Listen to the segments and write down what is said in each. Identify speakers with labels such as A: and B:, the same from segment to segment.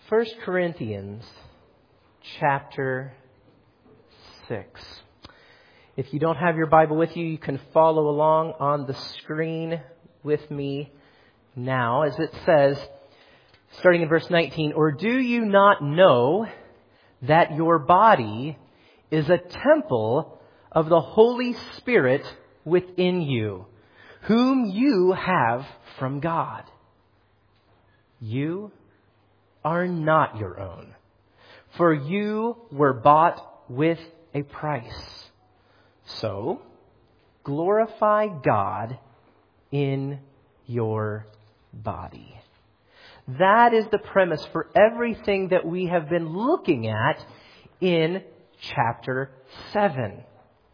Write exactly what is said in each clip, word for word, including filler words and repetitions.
A: First Corinthians chapter six. If you don't have your Bible with you, you can follow along on the screen with me now as it says, starting in verse nineteen, "Or do you not know that your body is a temple of the Holy Spirit within you, whom you have from God? You are not your own, for you were bought with a price. So, glorify God in your body." That is the premise for everything that we have been looking at in chapter seven.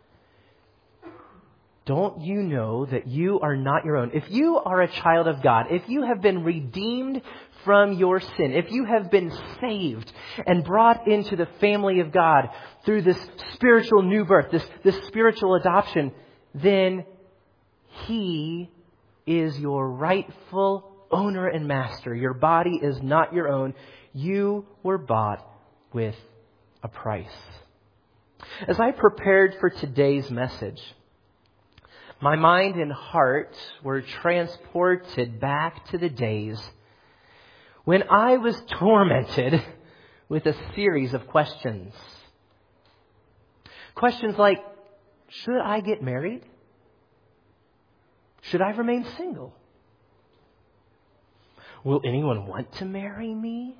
A: Don't you know that you are not your own? If you are a child of God, if you have been redeemed from your sin, if you have been saved and brought into the family of God through this spiritual new birth, this, this spiritual adoption, then He is your rightful owner and master. Your body is not your own. You were bought with a price. As I prepared for today's message, my mind and heart were transported back to the days when I was tormented with a series of questions. Questions like, should I get married? Should I remain single? Will anyone want to marry me?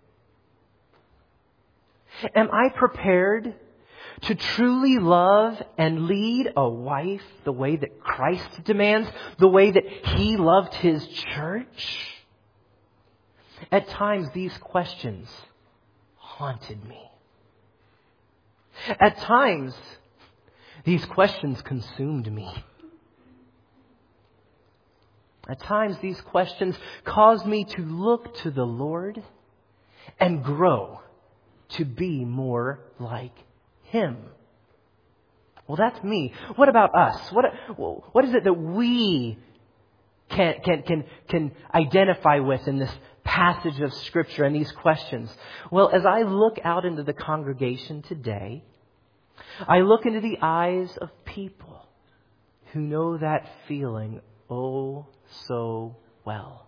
A: Am I prepared to truly love and lead a wife the way that Christ demands, the way that He loved His church? At times, these questions haunted me. At times, these questions consumed me. At times, these questions caused me to look to the Lord and grow to be more like Him. Well, that's me. What about us? What what is it that we can can can can identify with in this passage of Scripture and these questions? Well, as I look out into the congregation today, I look into the eyes of people who know that feeling oh so well.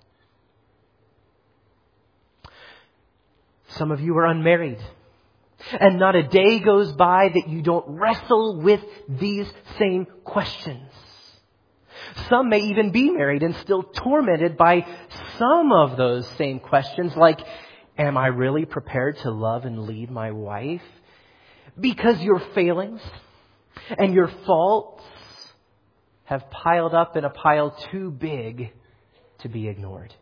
A: Some of you are unmarried, and not a day goes by that you don't wrestle with these same questions. Some may even be married and still tormented by some of those same questions, like, am I really prepared to love and lead my wife? Because your failings and your faults have piled up in a pile too big to be ignored.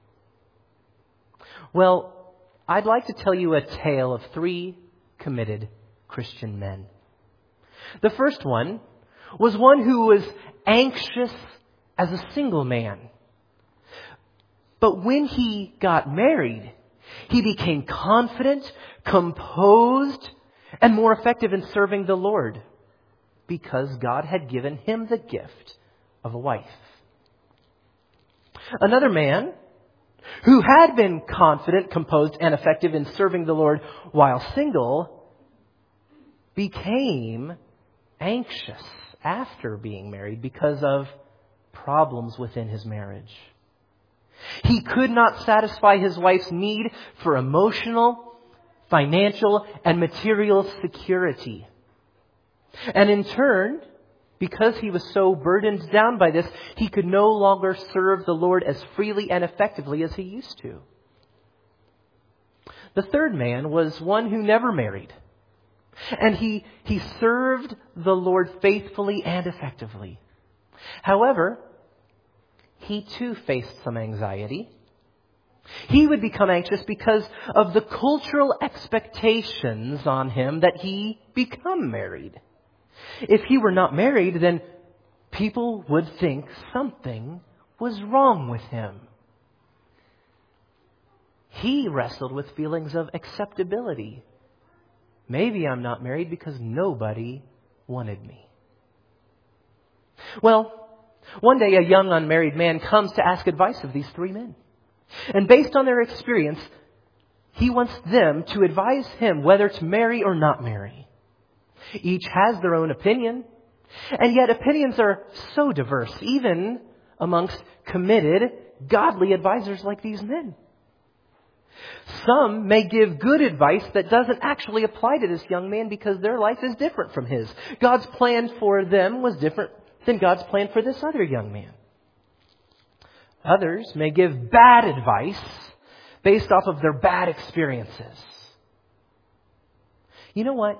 A: Well, I'd like to tell you a tale of three committed Christian men. The first one was one who was anxious as a single man. But when he got married, he became confident, composed, and more effective in serving the Lord because God had given him the gift of a wife. Another man who had been confident, composed, and effective in serving the Lord while single became anxious after being married because of problems within his marriage. He could not satisfy his wife's need for emotional, financial, and material security. And in turn, because he was so burdened down by this, he could no longer serve the Lord as freely and effectively as he used to. The third man was one who never married. And he, he served the Lord faithfully and effectively. However, he too faced some anxiety. He would become anxious because of the cultural expectations on him that he become married. If he were not married, then people would think something was wrong with him. He wrestled with feelings of acceptability. Maybe I'm not married because nobody wanted me. Well, one day a young unmarried man comes to ask advice of these three men. And based on their experience, he wants them to advise him whether to marry or not marry. Each has their own opinion, and yet opinions are so diverse, even amongst committed, godly advisors like these men. Some may give good advice that doesn't actually apply to this young man because their life is different from his. God's plan for them was different than God's plan for this other young man. Others may give bad advice based off of their bad experiences. You know what?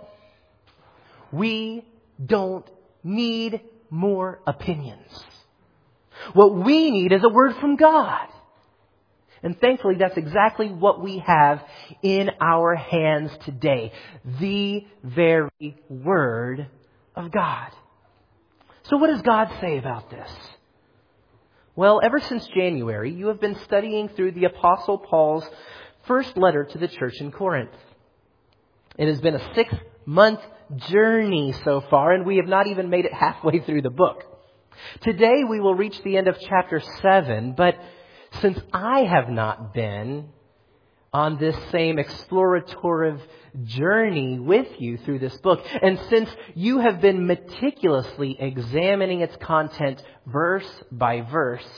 A: We don't need more opinions. What we need is a word from God. And thankfully, that's exactly what we have in our hands today. The very Word of God. So what does God say about this? Well, ever since January, you have been studying through the Apostle Paul's first letter to the church in Corinth. It has been a six-month journey so far, and we have not even made it halfway through the book. Today, we will reach the end of chapter seven, but since I have not been on this same explorative journey with you through this book, and since you have been meticulously examining its content verse by verse,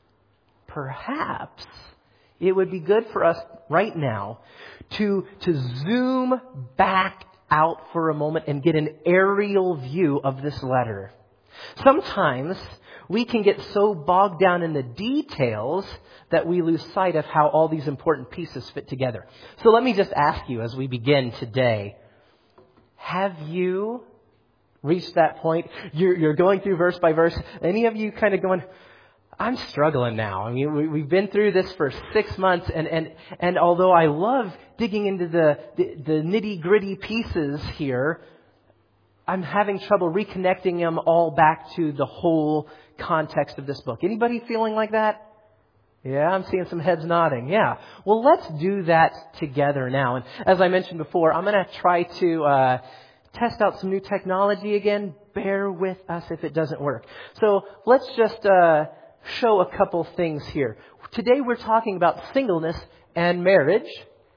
A: perhaps it would be good for us right now to, to zoom back out for a moment and get an aerial view of this letter. Sometimes we can get so bogged down in the details that we lose sight of how all these important pieces fit together. So let me just ask you as we begin today, have you reached that point? You're, you're going through verse by verse. Any of you kind of going, I'm struggling now. I mean, we, we've been through this for six months, and, and, and although I love digging into the, the, the nitty-gritty pieces here, I'm having trouble reconnecting them all back to the whole context of this book. Anybody feeling like that? Yeah, I'm seeing some heads nodding. Yeah. Well, let's do that together now. And as I mentioned before, I'm going to try to uh, test out some new technology again. Bear with us if it doesn't work. So let's just uh, show a couple things here. Today we're talking about singleness and marriage.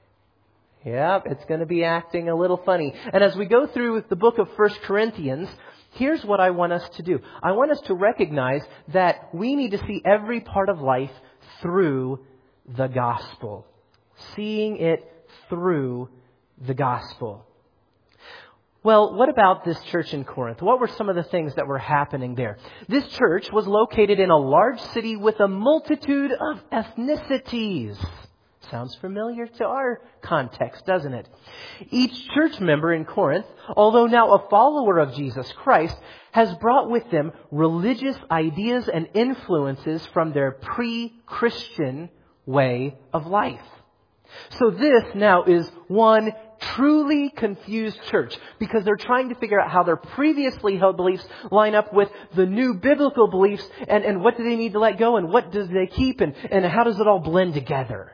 A: Yeah, it's going to be acting a little funny. And as we go through the book of First Corinthians, here's what I want us to do. I want us to recognize that we need to see every part of life through the gospel. Seeing it through the gospel. Well, what about this church in Corinth? What were some of the things that were happening there? This church was located in a large city with a multitude of ethnicities. Sounds familiar to our context, doesn't it? Each church member in Corinth, although now a follower of Jesus Christ, has brought with them religious ideas and influences from their pre-Christian way of life. So this now is one truly confused church because they're trying to figure out how their previously held beliefs line up with the new biblical beliefs, and, and what do they need to let go and what do they keep, and, and how does it all blend together.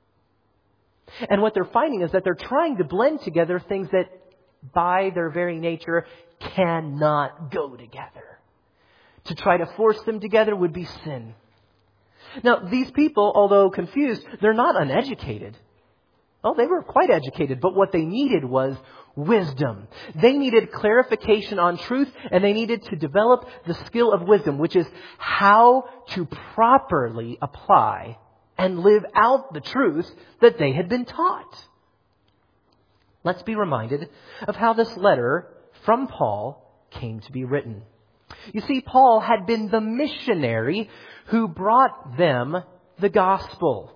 A: And what they're finding is that they're trying to blend together things that by their very nature cannot go together. To try to force them together would be sin. Now, these people, although confused, they're not uneducated. Oh, they were quite educated, but what they needed was wisdom. They needed clarification on truth, and they needed to develop the skill of wisdom, which is how to properly apply and live out the truth that they had been taught. Let's be reminded of how this letter from Paul came to be written. You see, Paul had been the missionary who brought them the gospel.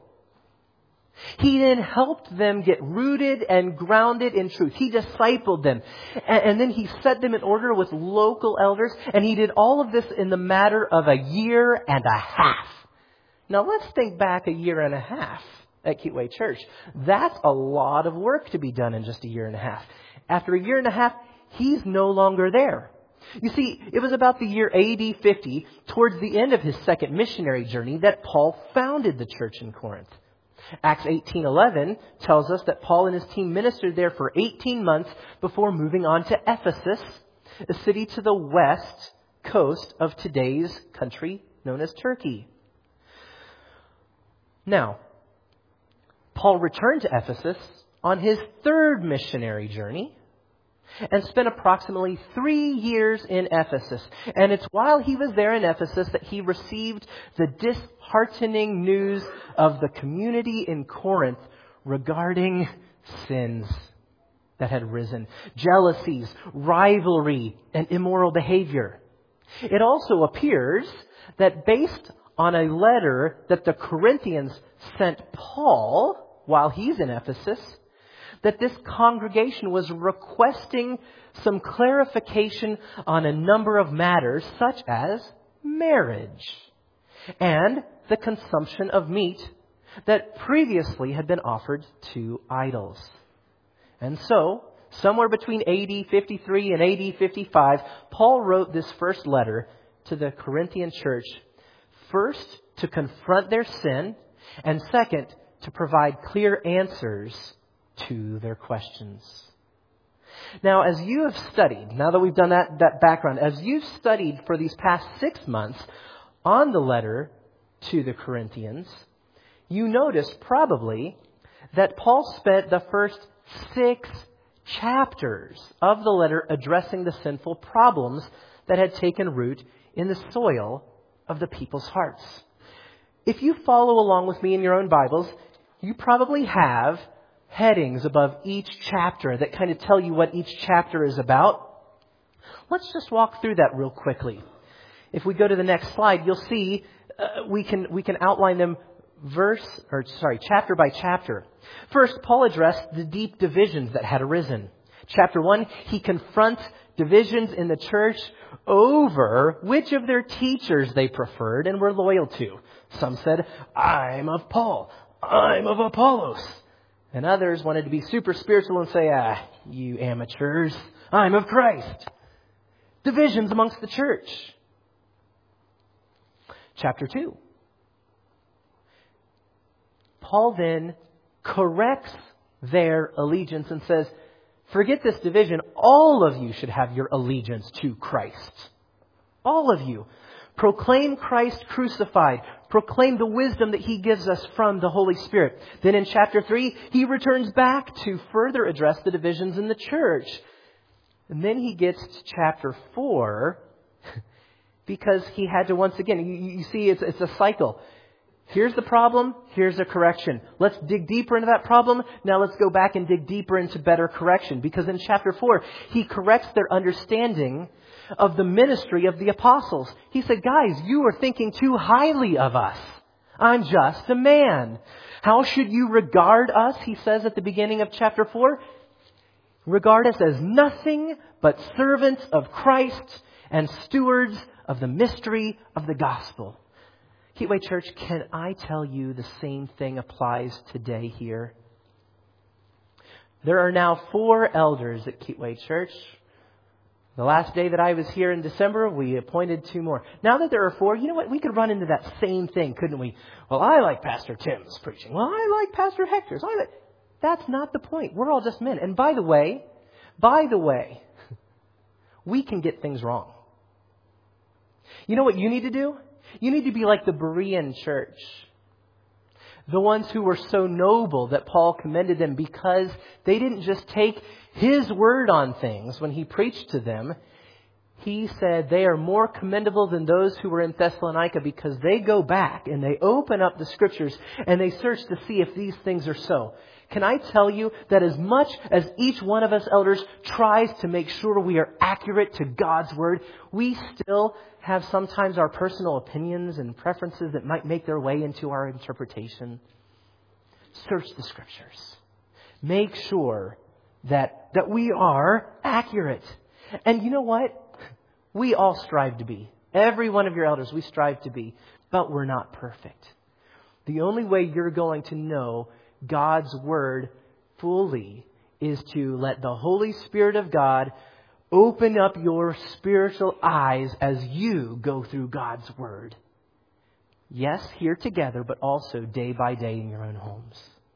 A: He then helped them get rooted and grounded in truth. He discipled them. And, and then he set them in order with local elders. And he did all of this in the matter of a year and a half. Now let's think back a year and a half at Keatway Church. That's a lot of work to be done in just a year and a half. After a year and a half, he's no longer there. You see, it was about the year A D fifty, towards the end of his second missionary journey, that Paul founded the church in Corinth. Acts eighteen eleven tells us that Paul and his team ministered there for eighteen months before moving on to Ephesus, a city to the west coast of today's country known as Turkey. Now, Paul returned to Ephesus on his third missionary journey and spent approximately three years in Ephesus. And it's while he was there in Ephesus that he received the disheartening news of the community in Corinth regarding sins that had risen, jealousies, rivalry, and immoral behavior. It also appears that based on a letter that the Corinthians sent Paul while he's in Ephesus, that this congregation was requesting some clarification on a number of matters such as marriage and the consumption of meat that previously had been offered to idols. And so, somewhere between A D fifty-three and A D fifty-five, Paul wrote this first letter to the Corinthian church, first to confront their sin, and second, to provide clear answers to their questions. Now, as you have studied, now that we've done that, that background, as you've studied for these past six months on the letter to the Corinthians, you notice probably that Paul spent the first six chapters of the letter addressing the sinful problems that had taken root in the soil of the people's hearts. If you follow along with me in your own Bibles, you probably have headings above each chapter that kind of tell you what each chapter is about. Let's just walk through that real quickly. If we go to the next slide, you'll see uh, we can we can outline them verse or sorry, chapter by chapter. First, Paul addressed the deep divisions that had arisen. Chapter one, he confronts divisions in the church over which of their teachers they preferred and were loyal to. Some said, "I'm of Paul, I'm of Apollos." And others wanted to be super spiritual and say, "Ah, you amateurs, I'm of Christ." Divisions amongst the church. Chapter two. Paul then corrects their allegiance and says, forget this division. All of you should have your allegiance to Christ. All of you. Proclaim Christ crucified. Proclaim the wisdom that He gives us from the Holy Spirit. Then in chapter three, he returns back to further address the divisions in the church. And then he gets to chapter four because he had to once again, you, you see it's, it's a cycle. Here's the problem. Here's a correction. Let's dig deeper into that problem. Now let's go back and dig deeper into better correction. Because in chapter four, he corrects their understanding of the ministry of the apostles. He said, guys, you are thinking too highly of us. I'm just a man. How should you regard us? He says at the beginning of chapter four, regard us as nothing but servants of Christ and stewards of the mystery of the gospel. Keatway Church, can I tell you the same thing applies today here? There are now four elders at Keatway Church. The last day that I was here in December, we appointed two more. Now that there are four, you know what? We could run into that same thing, couldn't we? Well, I like Pastor Tim's preaching. Well, I like Pastor Hector's. I like... That's not the point. We're all just men. And by the way, by the way, we can get things wrong. You know what you need to do? You need to be like the Berean church. The ones who were so noble that Paul commended them because they didn't just take his word on things when he preached to them. He said they are more commendable than those who were in Thessalonica because they go back and they open up the scriptures and they search to see if these things are so. Can I tell you that as much as each one of us elders tries to make sure we are accurate to God's word, we still have sometimes our personal opinions and preferences that might make their way into our interpretation. Search the scriptures. Make sure that, that we are accurate. And you know what? We all strive to be. Every one of your elders, we strive to be. But we're not perfect. The only way you're going to know God's word fully is to let the Holy Spirit of God open up your spiritual eyes as you go through God's word. Yes, here together, but also day by day in your own homes.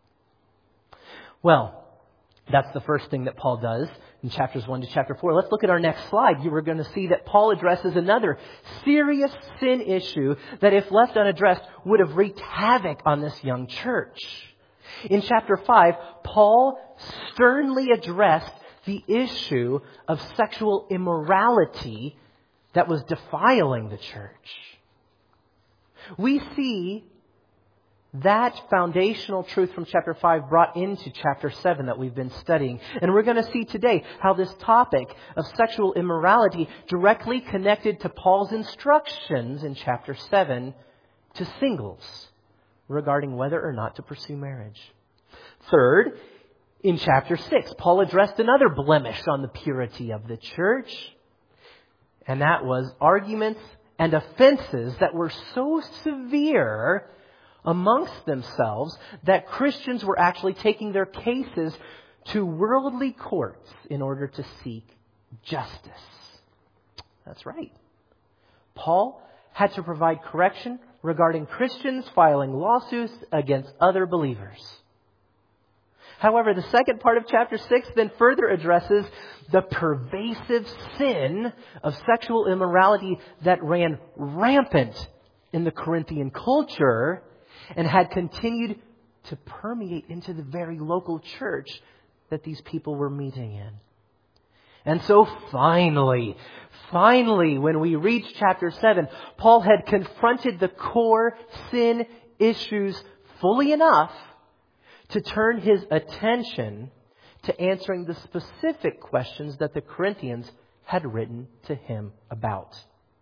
A: Well, that's the first thing that Paul does in chapters one to chapter four. Let's look at our next slide. You are going to see that Paul addresses another serious sin issue that, if left unaddressed, would have wreaked havoc on this young church. In chapter five, Paul sternly addressed the issue of sexual immorality that was defiling the church. We see that foundational truth from chapter five brought into chapter seven that we've been studying. And we're going to see today how this topic of sexual immorality directly connected to Paul's instructions in chapter seven to singles regarding whether or not to pursue marriage. Third, in chapter six, Paul addressed another blemish on the purity of the church, and that was arguments and offenses that were so severe amongst themselves that Christians were actually taking their cases to worldly courts in order to seek justice. That's right. Paul had to provide correction regarding Christians filing lawsuits against other believers. However, the second part of chapter six then further addresses the pervasive sin of sexual immorality that ran rampant in the Corinthian culture and had continued to permeate into the very local church that these people were meeting in. And so finally, finally, when we reach chapter seven, Paul had confronted the core sin issues fully enough to turn his attention to answering the specific questions that the Corinthians had written to him about.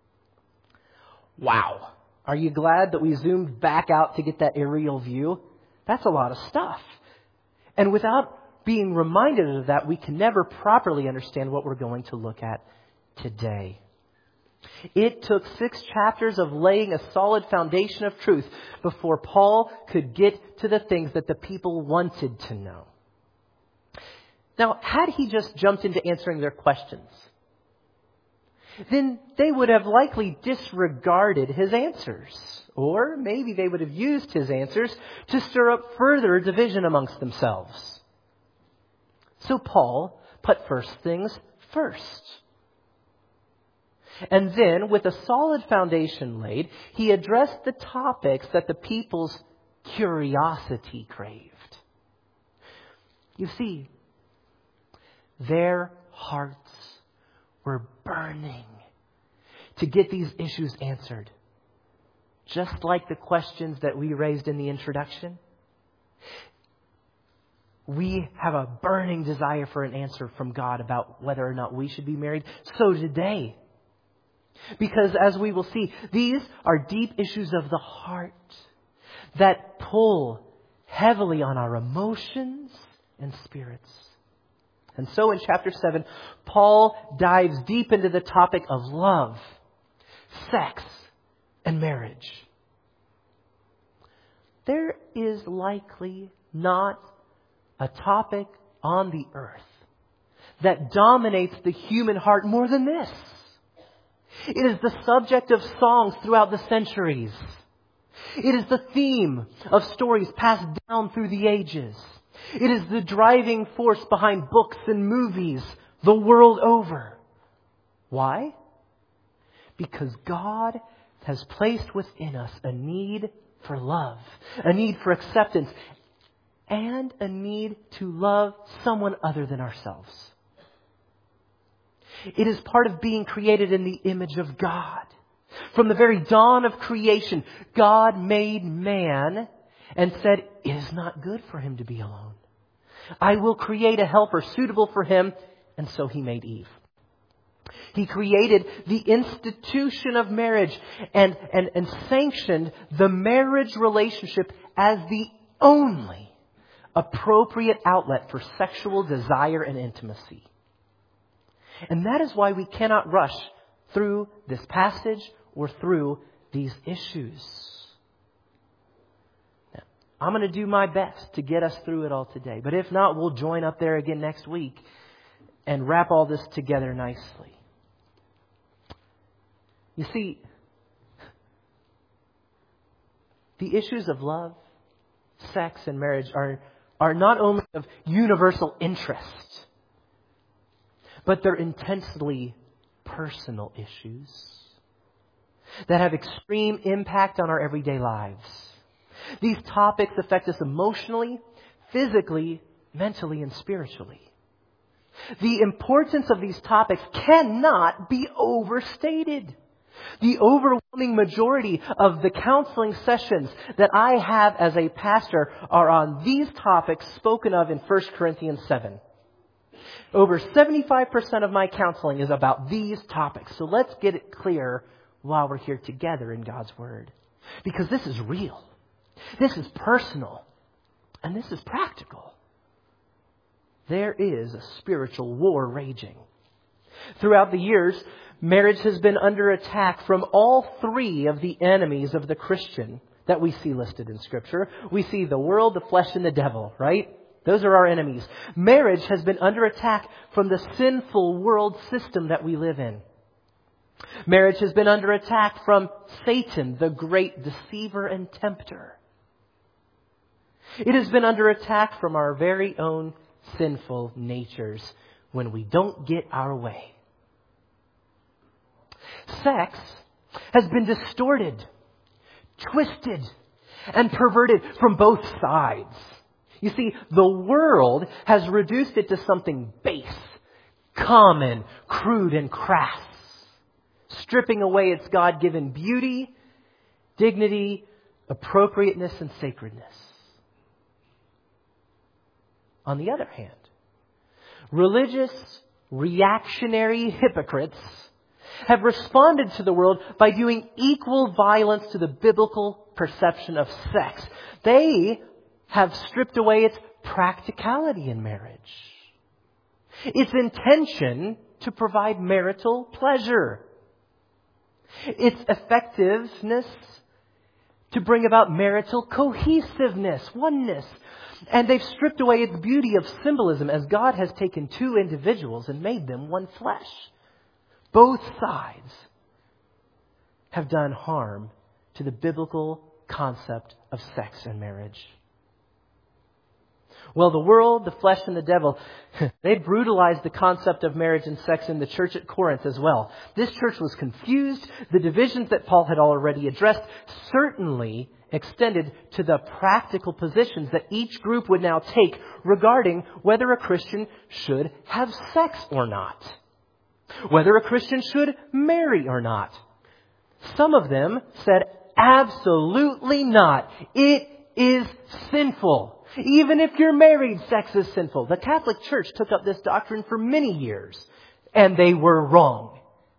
A: Wow. Are you glad that we zoomed back out to get that aerial view? That's a lot of stuff. And without being reminded of that, we can never properly understand what we're going to look at today. It took six chapters of laying a solid foundation of truth before Paul could get to the things that the people wanted to know. Now, had he just jumped into answering their questions, then they would have likely disregarded his answers. Or maybe they would have used his answers to stir up further division amongst themselves. So Paul put first things first. And then, with a solid foundation laid, he addressed the topics that the people's curiosity craved. You see, their hearts were burning to get these issues answered. Just like the questions that we raised in the introduction, we have a burning desire for an answer from God about whether or not we should be married. So did they. Because as we will see, these are deep issues of the heart that pull heavily on our emotions and spirits. And so in chapter seven, Paul dives deep into the topic of love, sex, and marriage. There is likely not a topic on the earth that dominates the human heart more than this. It is the subject of songs throughout the centuries. It is the theme of stories passed down through the ages. It is the driving force behind books and movies the world over. Why? Because God has placed within us a need for love, a need for acceptance, and a need to love someone other than ourselves. It is part of being created in the image of God. From the very dawn of creation, God made man and said, "It is not good for him to be alone. I will create a helper suitable for him." And so he made Eve. He created the institution of marriage and, and, and sanctioned the marriage relationship as the only appropriate outlet for sexual desire and intimacy. And that is why we cannot rush through this passage or through these issues. Now, I'm going to do my best to get us through it all today. But if not, we'll join up there again next week and wrap all this together nicely. You see, the issues of love, sex, and marriage are, are not only of universal interest, but they're intensely personal issues that have extreme impact on our everyday lives. These topics affect us emotionally, physically, mentally, and spiritually. The importance of these topics cannot be overstated. The overwhelming majority of the counseling sessions that I have as a pastor are on these topics spoken of in First Corinthians seven. Over seventy-five percent of my counseling is about these topics. So let's get it clear while we're here together in God's Word. Because this is real. This is personal. And this is practical. There is a spiritual war raging. Throughout the years, marriage has been under attack from all three of the enemies of the Christian that we see listed in Scripture. We see the world, the flesh, and the devil, right? Those are our enemies. Marriage has been under attack from the sinful world system that we live in. Marriage has been under attack from Satan, the great deceiver and tempter. It has been under attack from our very own sinful natures when we don't get our way. Sex has been distorted, twisted, and perverted from both sides. You see, the world has reduced it to something base, common, crude, and crass, stripping away its God-given beauty, dignity, appropriateness, and sacredness. On the other hand, religious, reactionary hypocrites have responded to the world by doing equal violence to the biblical perception of sex. They have stripped away its practicality in marriage, its intention to provide marital pleasure, its effectiveness to bring about marital cohesiveness, oneness. And they've stripped away its beauty of symbolism as God has taken two individuals and made them one flesh. Both sides have done harm to the biblical concept of sex and marriage. Well, the world, the flesh, and the devil, they brutalized the concept of marriage and sex in the church at Corinth as well. This church was confused. The divisions that Paul had already addressed certainly extended to the practical positions that each group would now take regarding whether a Christian should have sex or not, whether a Christian should marry or not. Some of them said, absolutely not. It is sinful. Even if you're married, sex is sinful. The Catholic Church took up this doctrine for many years, and they were wrong.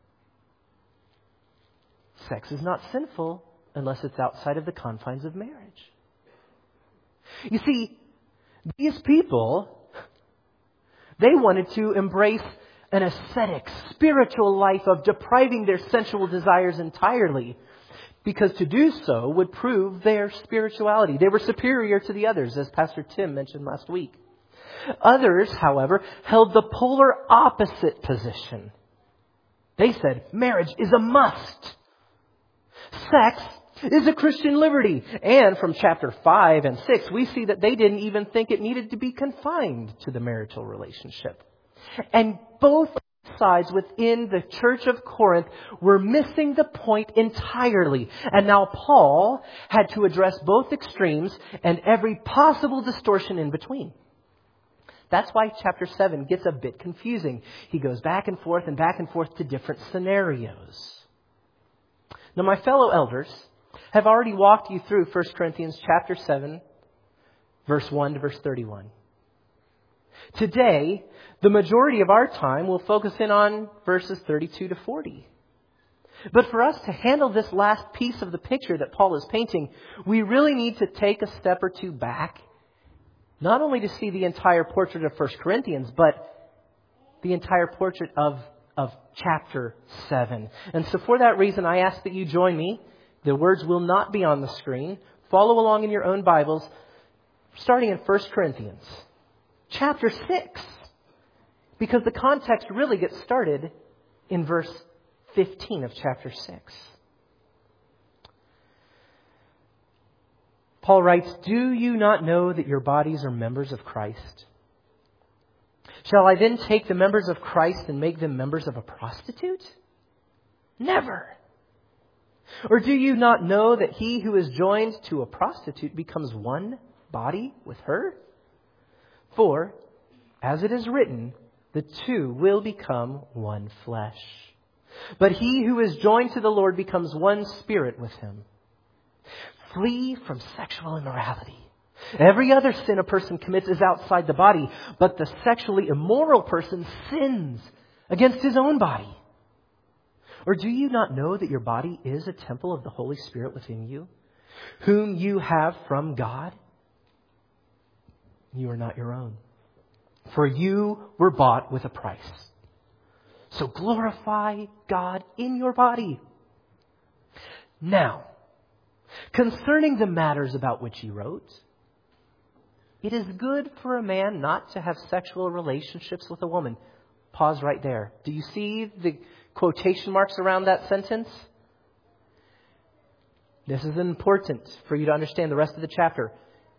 A: Sex is not sinful unless it's outside of the confines of marriage. You see, these people, they wanted to embrace an ascetic, spiritual life of depriving their sensual desires entirely, because to do so would prove their spirituality. They were superior to the others, as Pastor Tim mentioned last week. Others, however, held the polar opposite position. They said marriage is a must. Sex is a Christian liberty. And from chapter five and six, we see that they didn't even think it needed to be confined to the marital relationship. And both sides within the church of Corinth were missing the point entirely. And now Paul had to address both extremes and every possible distortion in between. That's why chapter seven gets a bit confusing. He goes back and forth and back and forth to different scenarios. Now, my fellow elders have already walked you through First Corinthians chapter seven, verse one to verse thirty-one. Today, the majority of our time will focus in on verses thirty-two to forty. But for us to handle this last piece of the picture that Paul is painting, we really need to take a step or two back, not only to see the entire portrait of First Corinthians, but the entire portrait of, of chapter seven. And so for that reason, I ask that you join me. The words will not be on the screen. Follow along in your own Bibles, starting in First Corinthians chapter six. Because the context really gets started in verse fifteen of chapter six. Paul writes, "Do you not know that your bodies are members of Christ? Shall I then take the members of Christ and make them members of a prostitute? Never. Or do you not know that he who is joined to a prostitute becomes one body with her? For, as it is written, the two will become one flesh. But he who is joined to the Lord becomes one spirit with him. Flee from sexual immorality. Every other sin a person commits is outside the body, but the sexually immoral person sins against his own body. Or do you not know that your body is a temple of the Holy Spirit within you, whom you have from God? You are not your own, for you were bought with a price. So glorify God in your body. Now, concerning the matters about which he wrote, it is good for a man not to have sexual relationships with a woman. Pause right there. Do you see the quotation marks around that sentence? This is important for you to understand the rest of the chapter.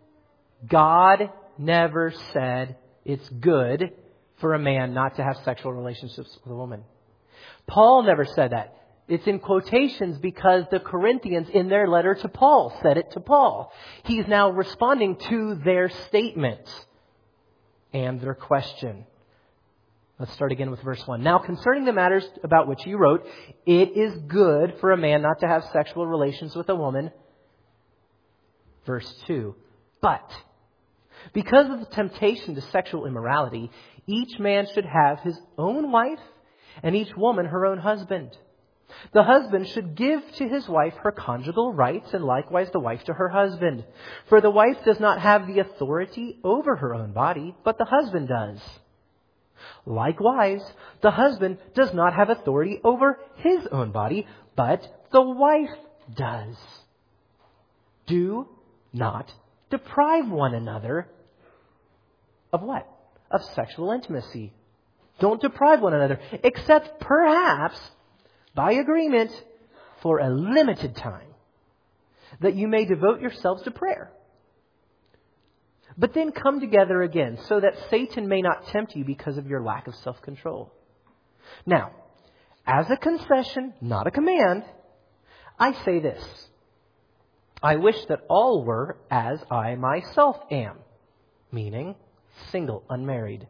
A: God never said it's good for a man not to have sexual relationships with a woman. Paul never said that. It's in quotations because the Corinthians in their letter to Paul said it to Paul. He's now responding to their statement and their question. Let's start again with verse one. Now concerning the matters about which you wrote, it is good for a man not to have sexual relations with a woman. Verse two. But because of the temptation to sexual immorality, each man should have his own wife and each woman her own husband. The husband should give to his wife her conjugal rights and likewise the wife to her husband. For the wife does not have the authority over her own body, but the husband does. Likewise, the husband does not have authority over his own body, but the wife does. Do not deprive one another of what? Of sexual intimacy. Don't deprive one another, except perhaps by agreement for a limited time, that you may devote yourselves to prayer. But then come together again, so that Satan may not tempt you because of your lack of self-control. Now, as a concession, not a command, I say this. I wish that all were as I myself am, meaning single, unmarried.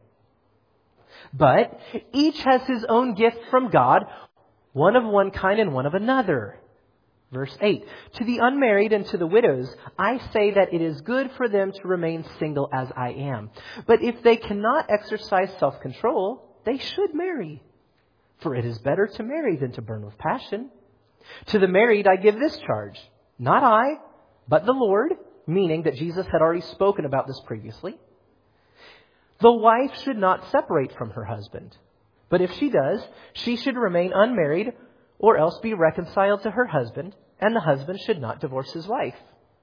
A: But each has his own gift from God, one of one kind and one of another. Verse eight, to the unmarried and to the widows, I say that it is good for them to remain single as I am. But if they cannot exercise self-control, they should marry. For it is better to marry than to burn with passion. To the married I give this charge, not I, but the Lord, meaning that Jesus had already spoken about this previously. The wife should not separate from her husband. But if she does, she should remain unmarried or else be reconciled to her husband, and the husband should not divorce his wife.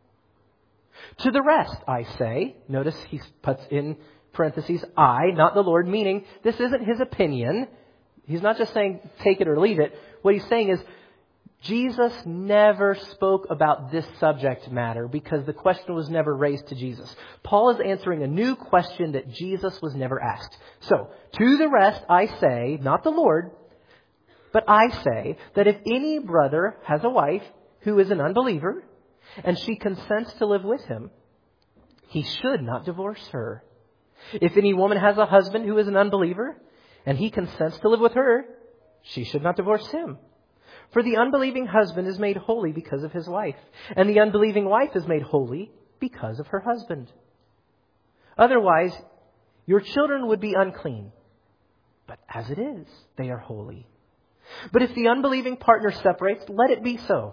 A: To the rest, I say, notice he puts in parentheses, I, not the Lord, meaning this isn't his opinion. He's not just saying take it or leave it. What he's saying is Jesus never spoke about this subject matter because the question was never raised to Jesus. Paul is answering a new question that Jesus was never asked. So, to the rest, I say, not the Lord, but I say that if any brother has a wife who is an unbeliever and she consents to live with him, he should not divorce her. If any woman has a husband who is an unbeliever and he consents to live with her, she should not divorce him. For the unbelieving husband is made holy because of his wife, and the unbelieving wife is made holy because of her husband. Otherwise, your children would be unclean, but as it is, they are holy. But if the unbelieving partner separates, let it be so.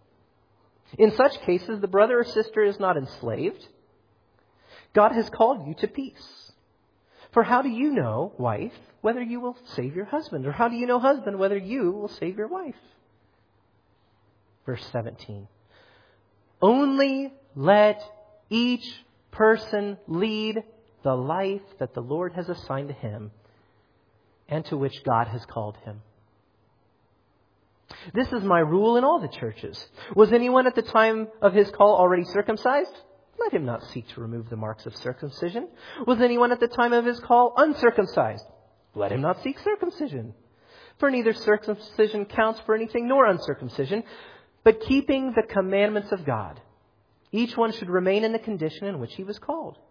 A: In such cases, the brother or sister is not enslaved. God has called you to peace. For how do you know, wife, whether you will save your husband? Or how do you know, husband, whether you will save your wife? Verse seventeen. Only let each person lead the life that the Lord has assigned to him and to which God has called him. This is my rule in all the churches. Was anyone at the time of his call already circumcised? Let him not seek to remove the marks of circumcision. Was anyone at the time of his call uncircumcised? Let him not seek circumcision. For neither circumcision counts for anything nor uncircumcision, but keeping the commandments of God. Each one should remain in the condition in which he was called.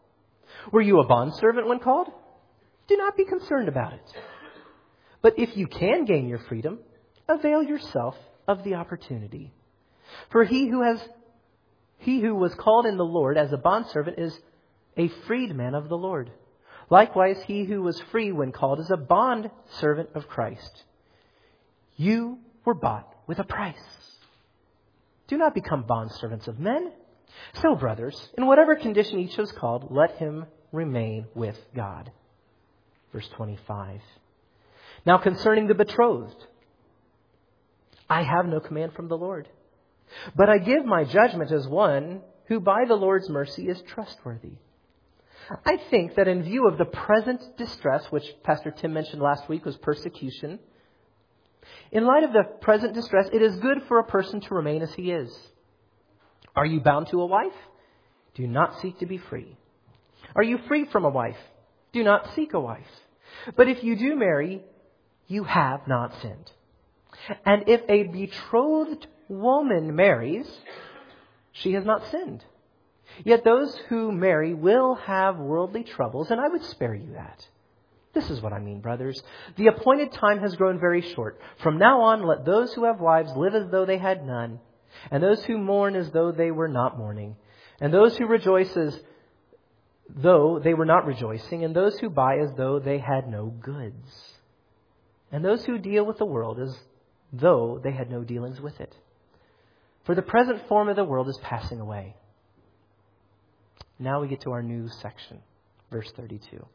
A: Were you a bondservant when called? Do not be concerned about it. But if you can gain your freedom, avail yourself of the opportunity. For he who has he who was called in the Lord as a bondservant is a freedman of the Lord. Likewise, he who was free when called is a bondservant of Christ. You were bought with a price. Do not become bondservants of men. So, brothers, in whatever condition each is called, let him remain with God. Verse twenty-five. Now concerning the betrothed, I have no command from the Lord, but I give my judgment as one who by the Lord's mercy is trustworthy. I think that in view of the present distress, which Pastor Tim mentioned last week was persecution, in light of the present distress, it is good for a person to remain as he is. Are you bound to a wife? Do not seek to be free. Are you free from a wife? Do not seek a wife. But if you do marry, you have not sinned. And if a betrothed woman marries, she has not sinned. Yet those who marry will have worldly troubles, and I would spare you that. This is what I mean, brothers. The appointed time has grown very short. From now on, let those who have wives live as though they had none, and those who mourn as though they were not mourning, and those who rejoice as though they were not rejoicing, and those who buy as though they had no goods, and those who deal with the world as though they had no dealings with it. For the present form of the world is passing away. Now we get to our new section, verse thirty-two.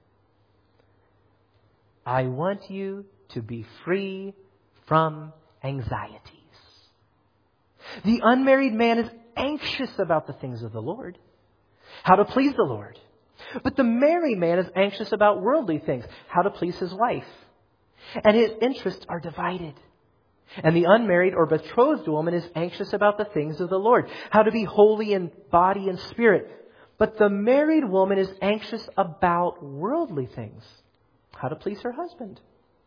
A: I want you to be free from anxieties. The unmarried man is anxious about the things of the Lord, how to please the Lord. But the married man is anxious about worldly things, how to please his wife. And his interests are divided. And the unmarried or betrothed woman is anxious about the things of the Lord, how to be holy in body and spirit. But the married woman is anxious about worldly things, how to please her husband.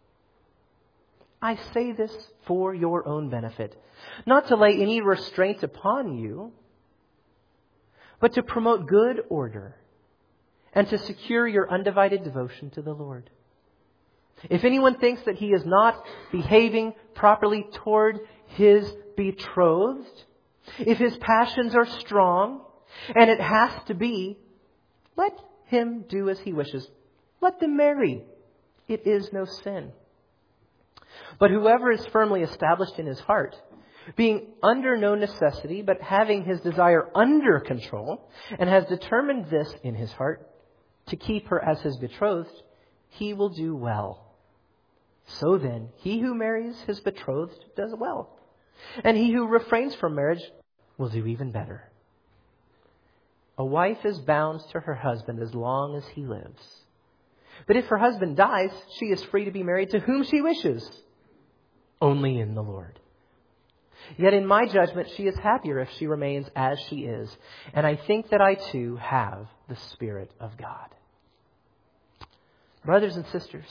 A: I say this for your own benefit, not to lay any restraint upon you, but to promote good order and to secure your undivided devotion to the Lord. If anyone thinks that he is not behaving properly toward his betrothed, if his passions are strong, and it has to be, let him do as he wishes. Let them marry. It is no sin. But whoever is firmly established in his heart, being under no necessity, but having his desire under control, and has determined this in his heart, to keep her as his betrothed, he will do well. So then, he who marries his betrothed does well. And he who refrains from marriage will do even better. A wife is bound to her husband as long as he lives. But if her husband dies, she is free to be married to whom she wishes, only in the Lord. Yet in my judgment, she is happier if she remains as she is. And I think that I too have the Spirit of God. Brothers and sisters,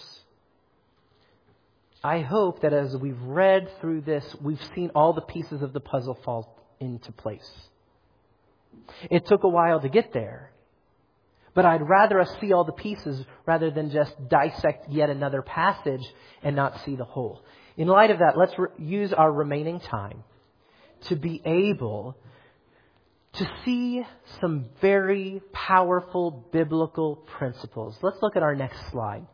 A: I hope that as we've read through this, we've seen all the pieces of the puzzle fall into place. It took a while to get there, but I'd rather us see all the pieces rather than just dissect yet another passage and not see the whole. In light of that, let's re- use our remaining time to be able to see some very powerful biblical principles. Let's look at our next slide.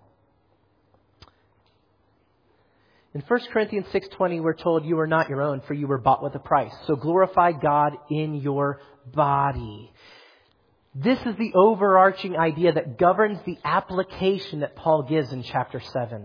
A: In First Corinthians six twenty, we're told you are not your own, for you were bought with a price. So glorify God in your body. This is the overarching idea that governs the application that Paul gives in chapter seven.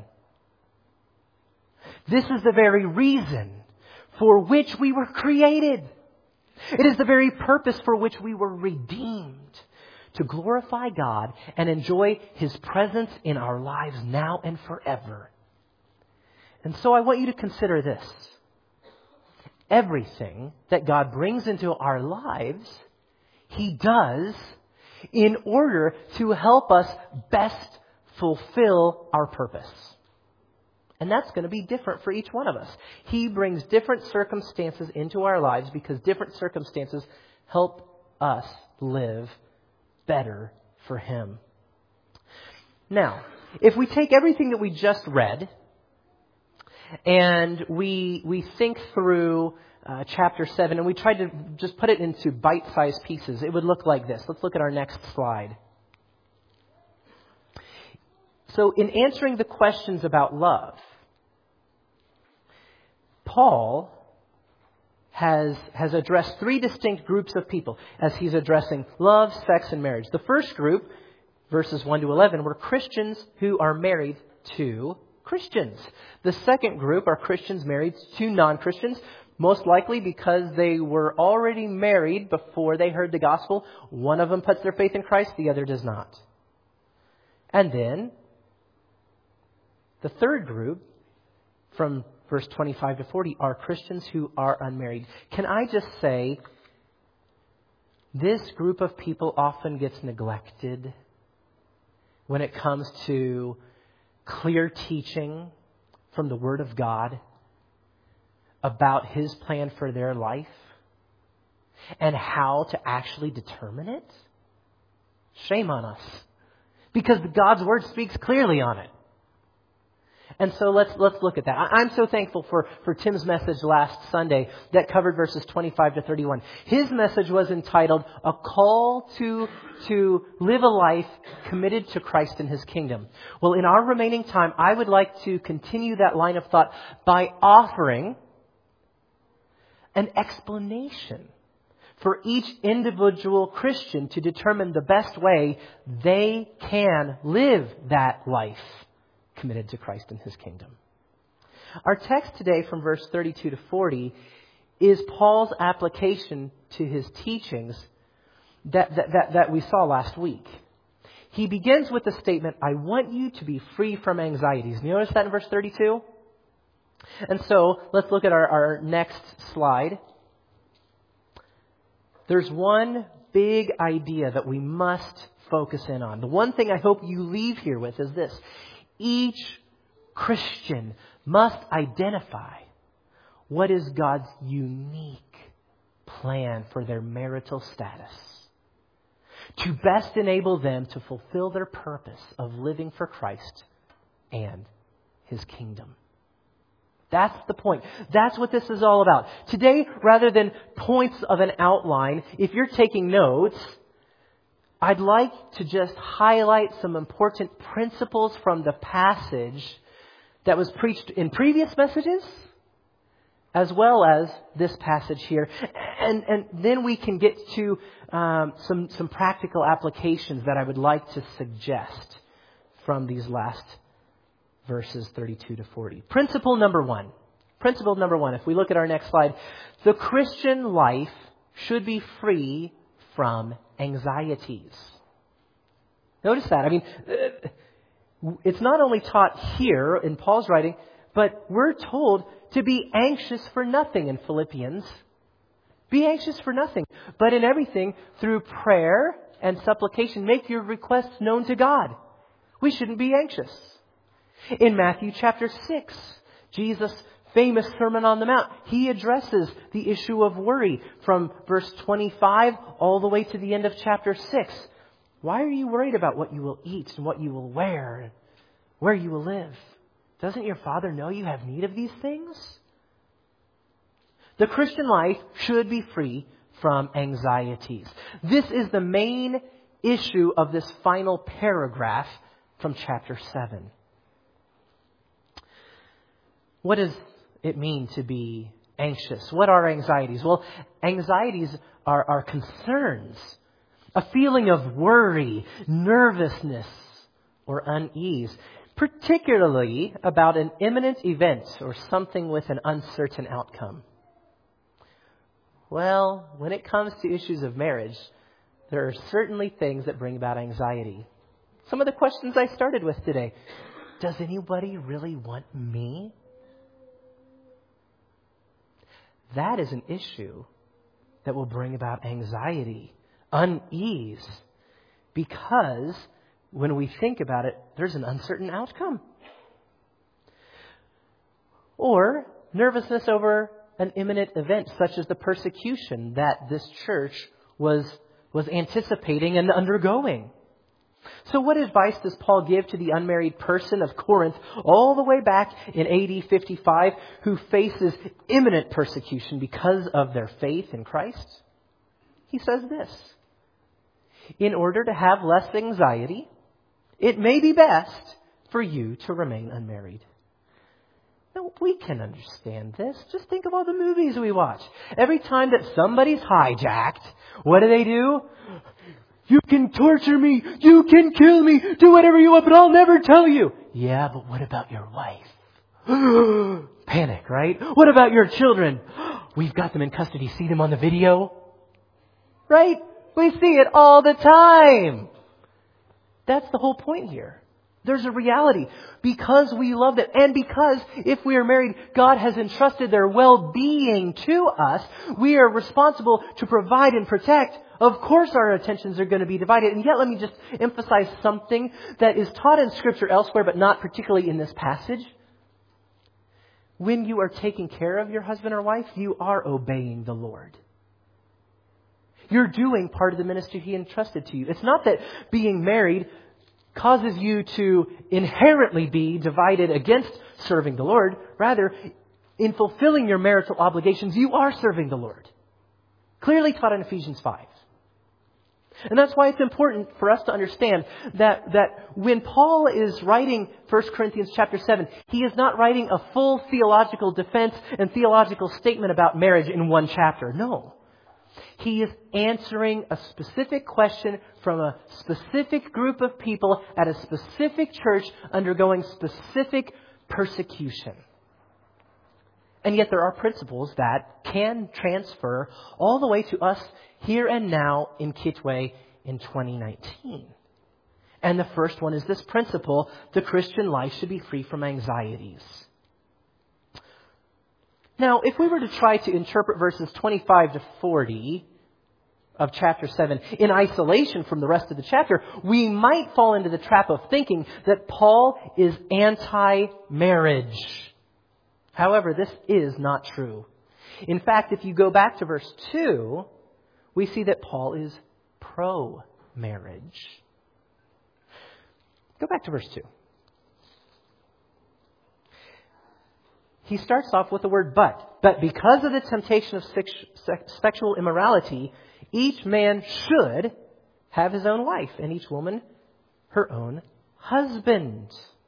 A: This is the very reason for which we were created. It is the very purpose for which we were redeemed. To glorify God and enjoy His presence in our lives now and forever. And so I want you to consider this. Everything that God brings into our lives, He does in order to help us best fulfill our purpose. And that's going to be different for each one of us. He brings different circumstances into our lives because different circumstances help us live better for Him. Now, if we take everything that we just read and we we think through uh, chapter seven and we try to just put it into bite-sized pieces, it would look like this. Let's look at our next slide. So in answering the questions about love, Paul has has addressed three distinct groups of people as he's addressing love, sex, and marriage. The first group, verses one to eleven, were Christians who are married to Christians. The second group are Christians married to non-Christians, most likely because they were already married before they heard the gospel. One of them puts their faith in Christ, the other does not. And then the third group, from verse twenty-five to forty, are Christians who are unmarried. Can I just say, this group of people often gets neglected when it comes to clear teaching from the Word of God about His plan for their life and how to actually determine it. Shame on us, because God's Word speaks clearly on it. And so let's let's look at that. I'm so thankful for, for Tim's message last Sunday that covered verses twenty-five to thirty-one. His message was entitled, A Call to, to Live a Life Committed to Christ and His Kingdom. Well, in our remaining time, I would like to continue that line of thought by offering an explanation for each individual Christian to determine the best way they can live that life committed to Christ and His kingdom. Our text today from verse thirty-two to forty is Paul's application to his teachings that, that, that, that we saw last week. He begins with the statement, I want you to be free from anxieties. You notice that in verse thirty-two? And so let's look at our, our next slide. There's one big idea that we must focus in on. The one thing I hope you leave here with is this. Each Christian must identify what is God's unique plan for their marital status to best enable them to fulfill their purpose of living for Christ and His kingdom. That's the point. That's what this is all about. Today, rather than points of an outline, if you're taking notes, I'd like to just highlight some important principles from the passage that was preached in previous messages, as well as this passage here. And, and then we can get to um, some, some practical applications that I would like to suggest from these last verses thirty-two to forty. Principle number one. Principle number one, if we look at our next slide, the Christian life should be free from anxieties. Notice that. I mean, it's not only taught here in Paul's writing, but we're told to be anxious for nothing in Philippians. Be anxious for nothing, but in everything, through prayer and supplication, make your requests known to God. We shouldn't be anxious. In Matthew chapter six, Jesus' famous Sermon on the Mount, He addresses the issue of worry from verse twenty-five all the way to the end of chapter six. Why are you worried about what you will eat and what you will wear, where you will live? Doesn't your Father know you have need of these things? The Christian life should be free from anxieties. This is the main issue of this final paragraph from chapter seven. What does it mean to be anxious? What are anxieties? Well, anxieties are, are concerns, a feeling of worry, nervousness, or unease, particularly about an imminent event or something with an uncertain outcome. Well, when it comes to issues of marriage, there are certainly things that bring about anxiety. Some of the questions I started with today. Does anybody really want me? That is an issue that will bring about anxiety, unease, because when we think about it, there's an uncertain outcome. Or nervousness over an imminent event, such as the persecution that this church was, was anticipating and undergoing. So what advice does Paul give to the unmarried person of Corinth all the way back in A D fifty-five who faces imminent persecution because of their faith in Christ? He says this: in order to have less anxiety, it may be best for you to remain unmarried. Now, we can understand this. Just think of all the movies we watch. Every time that somebody's hijacked, what do they do? You can torture me. You can kill me. Do whatever you want, but I'll never tell you. Yeah, but what about your wife? Panic, right? What about your children? We've got them in custody. See them on the video? Right? We see it all the time. That's the whole point here. There's a reality. Because we love them, and because if we are married, God has entrusted their well-being to us, we are responsible to provide and protect. Of course our attentions are going to be divided. And yet let me just emphasize something that is taught in Scripture elsewhere, but not particularly in this passage. When you are taking care of your husband or wife, you are obeying the Lord. You're doing part of the ministry He entrusted to you. It's not that being married causes you to inherently be divided against serving the Lord. Rather, in fulfilling your marital obligations, you are serving the Lord. Clearly taught in Ephesians five. And that's why it's important for us to understand that, that when Paul is writing First Corinthians chapter seven, he is not writing a full theological defense and theological statement about marriage in one chapter. No. He is answering a specific question from a specific group of people at a specific church undergoing specific persecution. And yet there are principles that can transfer all the way to us here and now in Kitwe in twenty nineteen. And the first one is this principle: the Christian life should be free from anxieties. Now, if we were to try to interpret verses twenty-five to forty of chapter seven in isolation from the rest of the chapter, we might fall into the trap of thinking that Paul is anti-marriage. However, this is not true. In fact, if you go back to verse two, we see that Paul is pro-marriage. Go back to verse two. He starts off with the word but. But because of the temptation of sex, sex, sexual immorality, each man should have his own wife, and each woman her own husband.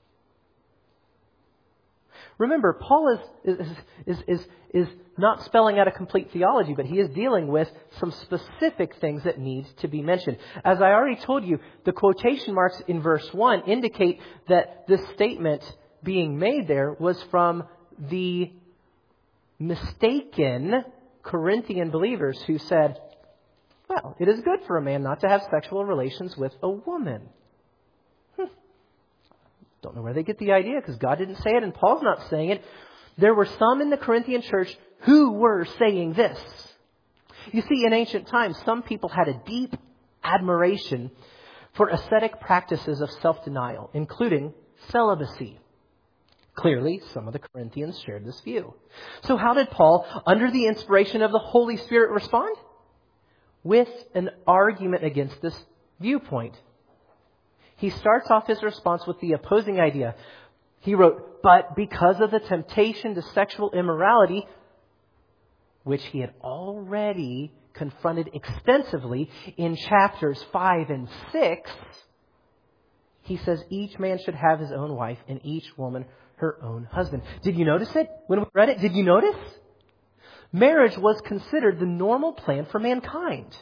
A: Remember, Paul is, is, is, is, is not spelling out a complete theology, but he is dealing with some specific things that need to be mentioned. As I already told you, the quotation marks in verse one indicate that this statement being made there was from the mistaken Corinthian believers who said, well, it is good for a man not to have sexual relations with a woman. Hmm. Don't know where they get the idea, because God didn't say it and Paul's not saying it. There were some in the Corinthian church who were saying this. You see, in ancient times, some people had a deep admiration for ascetic practices of self-denial, including celibacy. Clearly, some of the Corinthians shared this view. So how did Paul, under the inspiration of the Holy Spirit, respond? With an argument against this viewpoint. He starts off his response with the opposing idea. He wrote, but because of the temptation to sexual immorality, which he had already confronted extensively in chapters five and six, he says each man should have his own wife and each woman her own husband. Did you notice it when we read it? Did you notice? Marriage was considered the normal plan for mankind.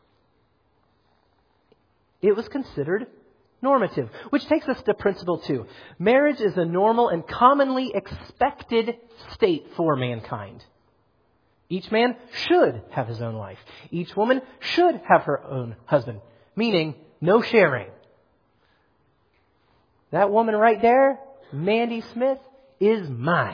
A: It was considered normative, which takes us to principle two. Marriage is a normal and commonly expected state for mankind. Each man should have his own wife. Each woman should have her own husband, meaning no sharing. That woman right there, Mandy Smith, is mine.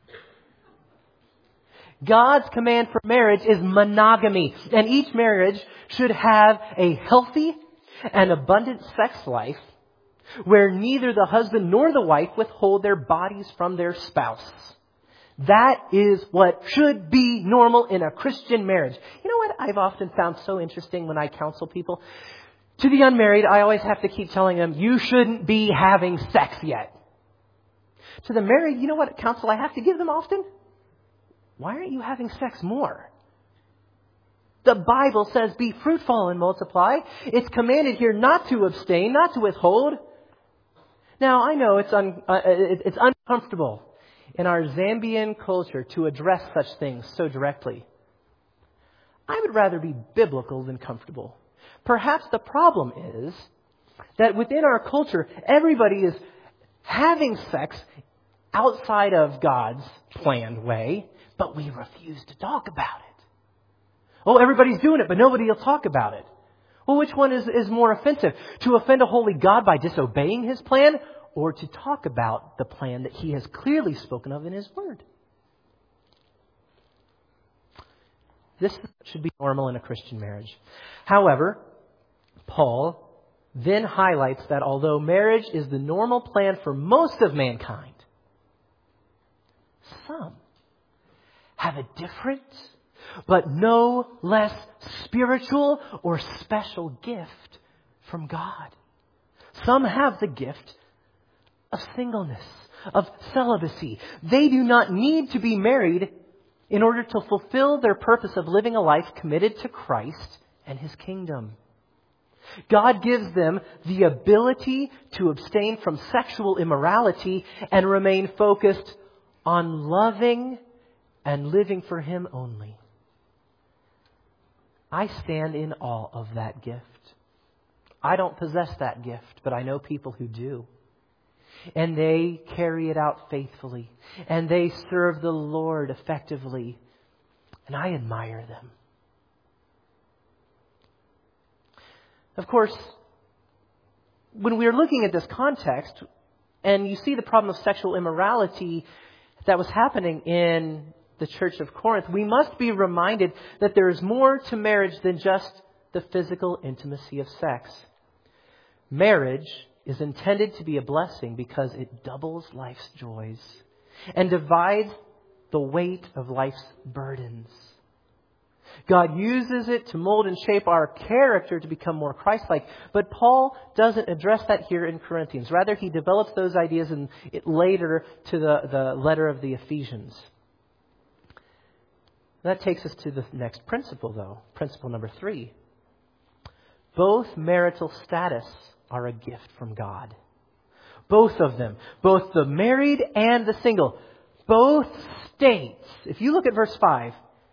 A: God's command for marriage is monogamy, and each marriage should have a healthy and abundant sex life where neither the husband nor the wife withhold their bodies from their spouse. That is what should be normal in a Christian marriage. You know what I've often found so interesting when I counsel people? To the unmarried, I always have to keep telling them, you shouldn't be having sex yet. To the married, you know what counsel I have to give them often? Why aren't you having sex more? The Bible says, be fruitful and multiply. It's commanded here not to abstain, not to withhold. Now, I know it's un, uh, it's uncomfortable in our Zambian culture to address such things so directly. I would rather be biblical than comfortable. Perhaps the problem is that within our culture, everybody is having sex outside of God's planned way, but we refuse to talk about it. Oh, everybody's doing it, but nobody will talk about it. Well, which one is, is more offensive? To offend a holy God by disobeying His plan, or to talk about the plan that He has clearly spoken of in His Word? This should be normal in a Christian marriage. However, Paul then highlights that although marriage is the normal plan for most of mankind, some have a different but no less spiritual or special gift from God. Some have the gift of singleness, of celibacy. They do not need to be married in order to fulfill their purpose of living a life committed to Christ and His kingdom. God gives them the ability to abstain from sexual immorality and remain focused on loving and living for Him only. I stand in awe of that gift. I don't possess that gift, but I know people who do. And they carry it out faithfully. And they serve the Lord effectively. And I admire them. Of course, when we are looking at this context, and you see the problem of sexual immorality that was happening in the church of Corinth, we must be reminded that there is more to marriage than just the physical intimacy of sex. Marriage is intended to be a blessing because it doubles life's joys and divides the weight of life's burdens. God uses it to mold and shape our character to become more Christ-like. But Paul doesn't address that here in Corinthians. Rather, he develops those ideas in it later to the, the letter of the Ephesians. That takes us to the next principle, though. Principle number three. Both marital status are a gift from God. Both of them. Both the married and the single. Both states. If you look at verse five,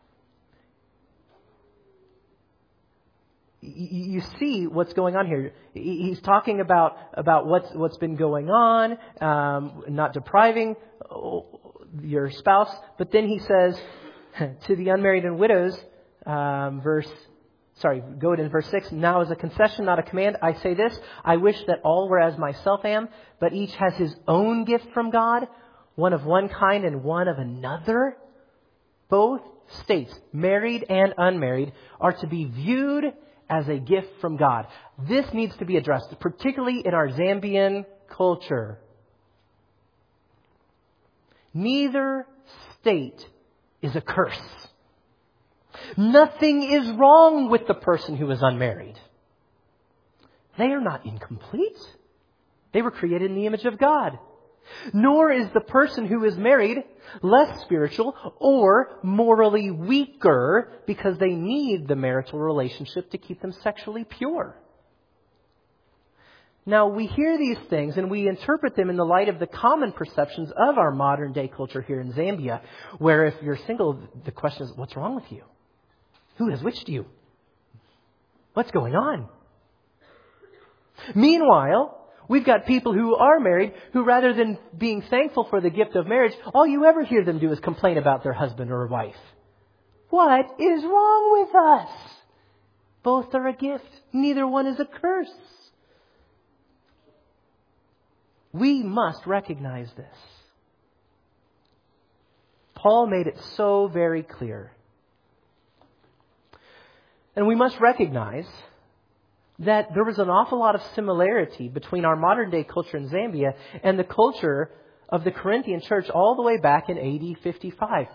A: you see what's going on here. He's talking about, about what's, what's been going on, um, not depriving your spouse. But then he says to the unmarried and widows, um, verse, sorry, go to verse six. Now as a concession, not a command, I say this. I wish that all were as myself am, but each has his own gift from God, one of one kind and one of another. Both states, married and unmarried, are to be viewed as a gift from God. This needs to be addressed, particularly in our Zambian culture. Neither state is a curse. Nothing is wrong with the person who is unmarried. They are not incomplete. They were created in the image of God. Nor is the person who is married less spiritual or morally weaker because they need the marital relationship to keep them sexually pure. Now, we hear these things and we interpret them in the light of the common perceptions of our modern day culture here in Zambia, where if you're single, the question is, what's wrong with you? Who has witched you? What's going on? Meanwhile, we've got people who are married who, rather than being thankful for the gift of marriage, all you ever hear them do is complain about their husband or wife. What is wrong with us? Both are a gift. Neither one is a curse. We must recognize this. Paul made it so very clear. And we must recognize that there was an awful lot of similarity between our modern day culture in Zambia and the culture of the Corinthian church all the way back in A D fifty-five.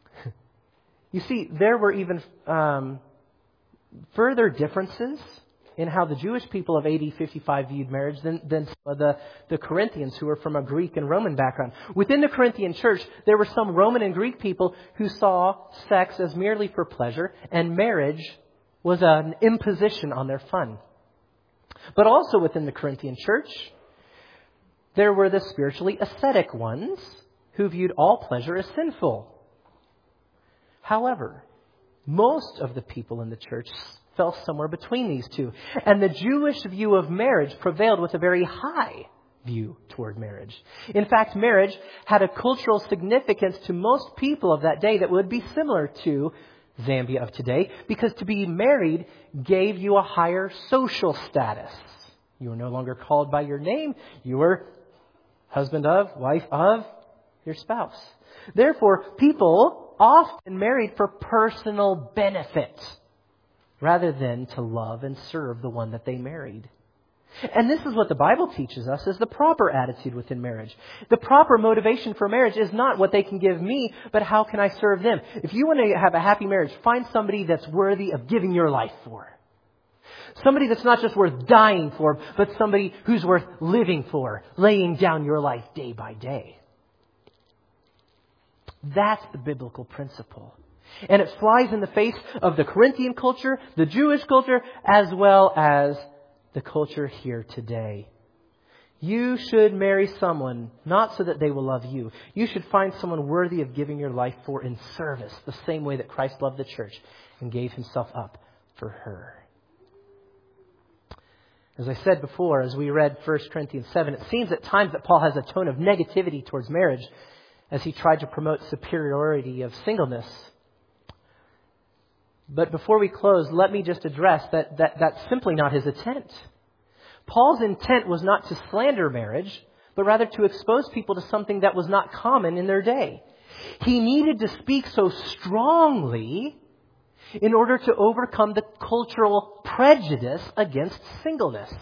A: You see, there were even um, further differences in how the Jewish people of A D fifty-five viewed marriage than, than the, the Corinthians, who were from a Greek and Roman background. Within the Corinthian church, there were some Roman and Greek people who saw sex as merely for pleasure, and marriage was an imposition on their fun. But also within the Corinthian church, there were the spiritually ascetic ones who viewed all pleasure as sinful. However, most of the people in the church fell somewhere between these two. And the Jewish view of marriage prevailed with a very high view toward marriage. In fact, marriage had a cultural significance to most people of that day that would be similar to Zambia of today, because to be married gave you a higher social status. You were no longer called by your name. You were husband of, wife of your spouse. Therefore, people often married for personal benefit rather than to love and serve the one that they married. And this is what the Bible teaches us is the proper attitude within marriage. The proper motivation for marriage is not what they can give me, but how can I serve them? If you want to have a happy marriage, find somebody that's worthy of giving your life for. Somebody that's not just worth dying for, but somebody who's worth living for, laying down your life day by day. That's the biblical principle. And it flies in the face of the Corinthian culture, the Jewish culture, as well as the culture here today. You should marry someone not so that they will love you. You should find someone worthy of giving your life for in service, the same way that Christ loved the church and gave himself up for her. As I said before, as we read First Corinthians seven, it seems at times that Paul has a tone of negativity towards marriage as he tried to promote superiority of singleness. But before we close, let me just address that, that that's simply not his intent. Paul's intent was not to slander marriage, but rather to expose people to something that was not common in their day. He needed to speak so strongly in order to overcome the cultural prejudice against singleness.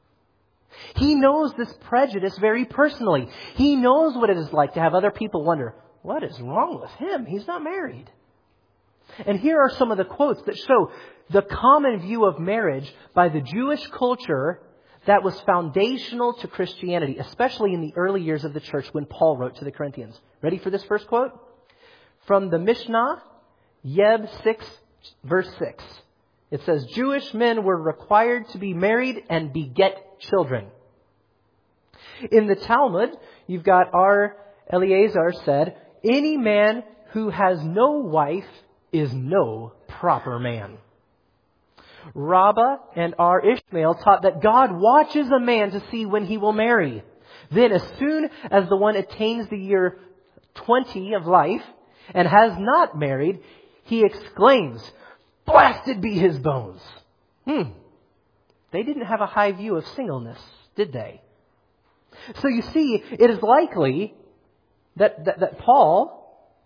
A: He knows this prejudice very personally. He knows what it is like to have other people wonder, what is wrong with him? He's not married. And here are some of the quotes that show the common view of marriage by the Jewish culture that was foundational to Christianity, especially in the early years of the church when Paul wrote to the Corinthians. Ready for this first quote? From the Mishnah, Yeb six, verse six. It says, Jewish men were required to be married and beget children. In the Talmud, you've got our Eleazar said, any man who has no wife is no proper man. Rabbah and our Ishmael taught that God watches a man to see when he will marry. Then as soon as the one attains the year twenty of life and has not married, he exclaims, blasted be his bones. Hmm. They didn't have a high view of singleness, did they? So you see, it is likely that, that, that Paul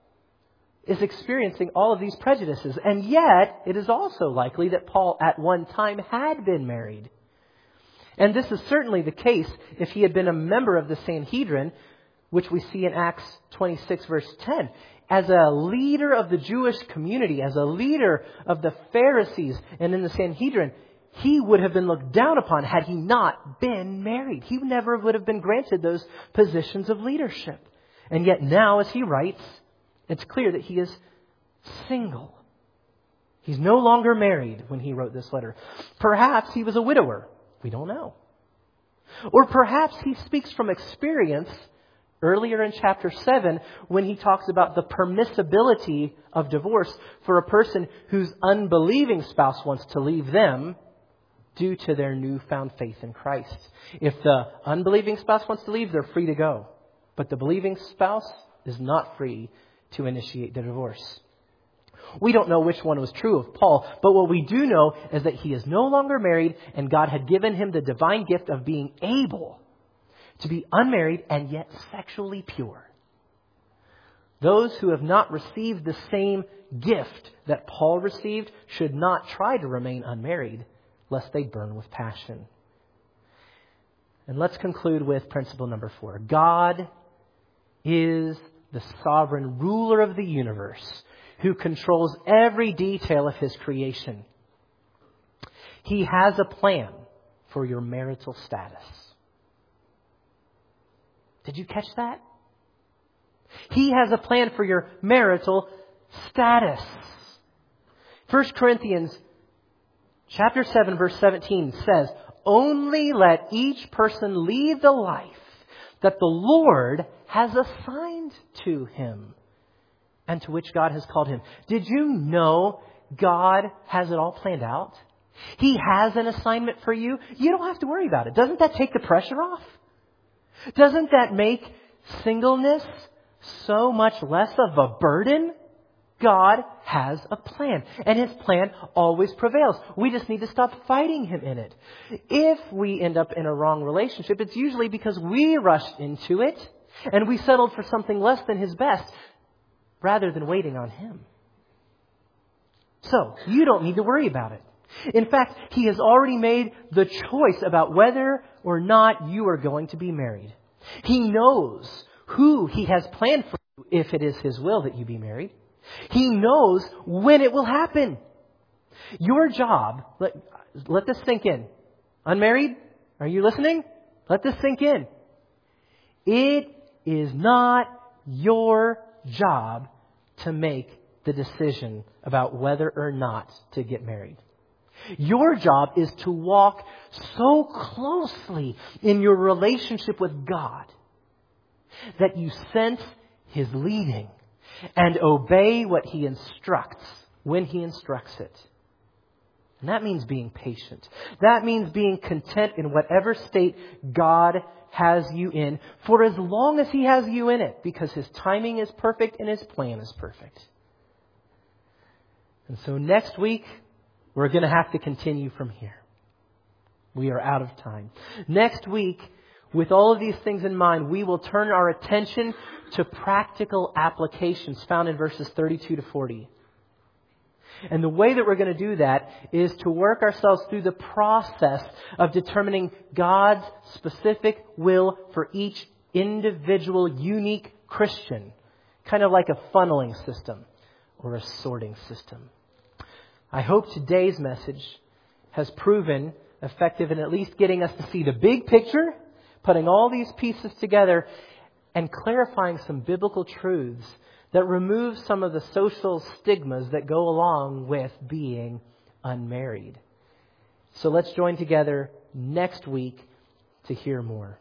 A: is experiencing all of these prejudices. And yet, it is also likely that Paul at one time had been married. And this is certainly the case if he had been a member of the Sanhedrin, which we see in Acts twenty-six, verse ten. As a leader of the Jewish community, as a leader of the Pharisees and in the Sanhedrin, he would have been looked down upon had he not been married. He never would have been granted those positions of leadership. And yet now, as he writes, it's clear that he is single. He's no longer married when he wrote this letter. Perhaps he was a widower. We don't know. Or perhaps he speaks from experience earlier in chapter seven when he talks about the permissibility of divorce for a person whose unbelieving spouse wants to leave them due to their newfound faith in Christ. If the unbelieving spouse wants to leave, they're free to go. But the believing spouse is not free to initiate the divorce. We don't know which one was true of Paul, but what we do know is that he is no longer married and God had given him the divine gift of being able to be unmarried and yet sexually pure. Those who have not received the same gift that Paul received should not try to remain unmarried, lest they burn with passion. And let's conclude with principle number four. God is the sovereign ruler of the universe who controls every detail of his creation. He has a plan for your marital status. Did you catch that? He has a plan for your marital status. First Corinthians chapter seven, verse seventeen says, "Only let each person lead the life that the Lord has assigned to him and to which God has called him." Did you know God has it all planned out? He has an assignment for you. You don't have to worry about it. Doesn't that take the pressure off? Doesn't that make singleness so much less of a burden? God has a plan, and His plan always prevails. We just need to stop fighting Him in it. If we end up in a wrong relationship, it's usually because we rushed into it and we settled for something less than His best rather than waiting on Him. So, you don't need to worry about it. In fact, He has already made the choice about whether or not you are going to be married. He knows who He has planned for you if it is His will that you be married. He knows when it will happen. Your job, let, let this sink in. Unmarried? Are you listening? Let this sink in. It is not your job to make the decision about whether or not to get married. Your job is to walk so closely in your relationship with God that you sense His leading and obey what He instructs when He instructs it. And that means being patient. That means being content in whatever state God has you in for as long as He has you in it, because His timing is perfect and His plan is perfect. And so next week, we're going to have to continue from here. We are out of time. Next week, with all of these things in mind, we will turn our attention to practical applications found in verses thirty-two to forty. And the way that we're going to do that is to work ourselves through the process of determining God's specific will for each individual, unique Christian. Kind of like a funneling system or a sorting system. I hope today's message has proven effective in at least getting us to see the big picture, putting all these pieces together, and clarifying some biblical truths that remove some of the social stigmas that go along with being unmarried. So let's join together next week to hear more.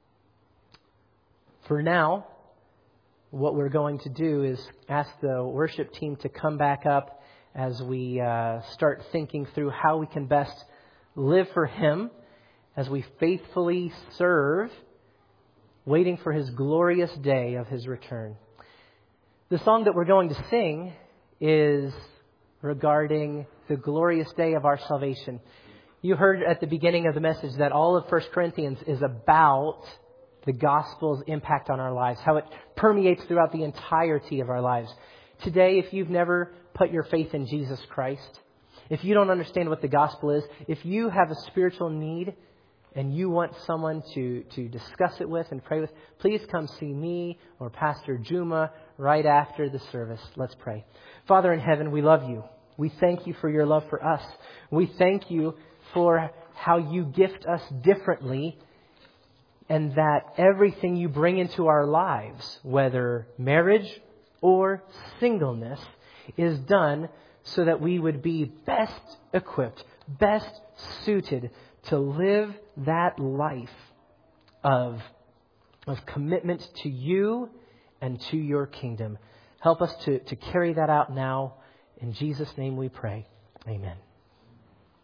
A: For now, what we're going to do is ask the worship team to come back up as we uh, start thinking through how we can best live for Him as we faithfully serve, waiting for His glorious day of His return. The song that we're going to sing is regarding the glorious day of our salvation. You heard at the beginning of the message that all of First Corinthians is about the gospel's impact on our lives, how it permeates throughout the entirety of our lives. Today, if you've never put your faith in Jesus Christ, if you don't understand what the gospel is, if you have a spiritual need and you want someone to, to discuss it with and pray with, please come see me or Pastor Juma right after the service. Let's pray. Father in heaven, we love you. We thank you for your love for us. We thank you for how you gift us differently, and that everything you bring into our lives, whether marriage or singleness, is done so that we would be best equipped, best suited to live that life of, of commitment to you and to your kingdom. Help us to, to carry that out now. In Jesus' name we pray. Amen.